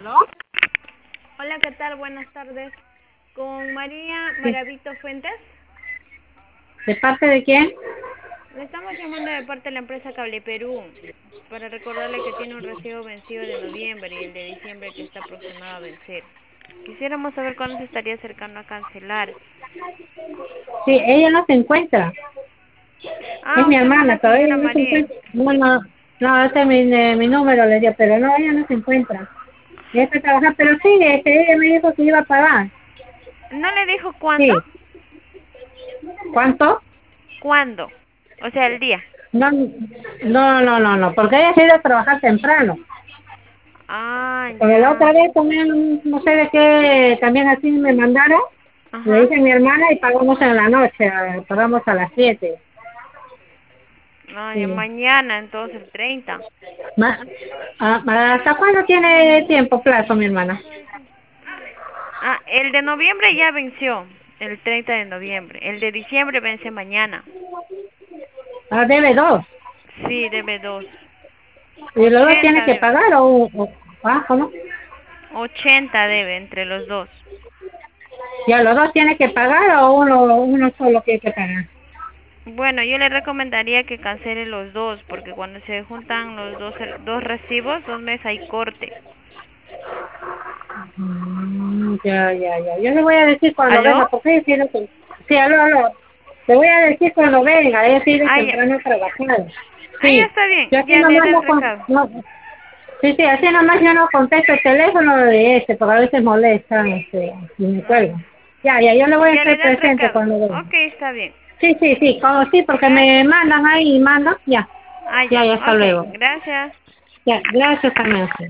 ¿No? Hola, ¿qué tal? Buenas tardes. Con María Sí. Maravito Fuentes. ¿De parte de quién? Le estamos llamando de parte de la empresa Cable Perú para recordarle que tiene un recibo vencido de noviembre y el de diciembre que está aproximado a vencer. Quisiéramos saber cuándo se estaría acercando a cancelar. Sí, ella no se encuentra. Es Ah, mi usted no es hermana, la todavía señora no se María. encuentra. No, no, no, ese es mi número, le dio, pero no, ella no se encuentra. Ella está trabajando, pero sí, ella me dijo que iba a pagar. ¿No le dijo cuándo? Sí. ¿Cuánto? ¿Cuándo? O sea, el día. No, no, porque ella se ha ido a trabajar temprano. Ah, Pero la otra ya. vez también, no sé de qué, también así me mandaron, le Ajá. dije a mi hermana y pagamos en la noche, pagamos a las 7. Ah, ya Sí. mañana, entonces el 30. Ma- ¿Hasta cuándo tiene tiempo plazo, mi hermana? Ah, el de noviembre ya venció, el 30 de noviembre. El de diciembre vence mañana. Ah, debe dos. Sí, debe dos. ¿Y los dos tiene 80 que debe. pagar cómo? 80 debe entre los dos. ¿Ya los dos tiene que pagar o uno solo tiene que pagar? Bueno, yo le recomendaría que cancele los dos, porque cuando se juntan los dos recibos, 2 meses hay corte. Ya. Yo le voy a decir cuando ¿Aló? venga, porque ella tiene que... Sí, aló. Le voy a decir cuando venga, ella tiene Ah, ya. temprano a trabajar. Ah, ya Sí, está bien. yo así Ya le nomás da el no, recado. sí, así nomás yo no contesto el teléfono de porque a veces molestan, y me Ah, cuelgan. Ya, yo le voy a ya le estar da el presente recado. cuando venga. Ok, está bien. Sí, como sí, porque me Gracias. mandan ahí y mandan, Ah, ya. ya, hasta Ok, luego. gracias. Ya, gracias también.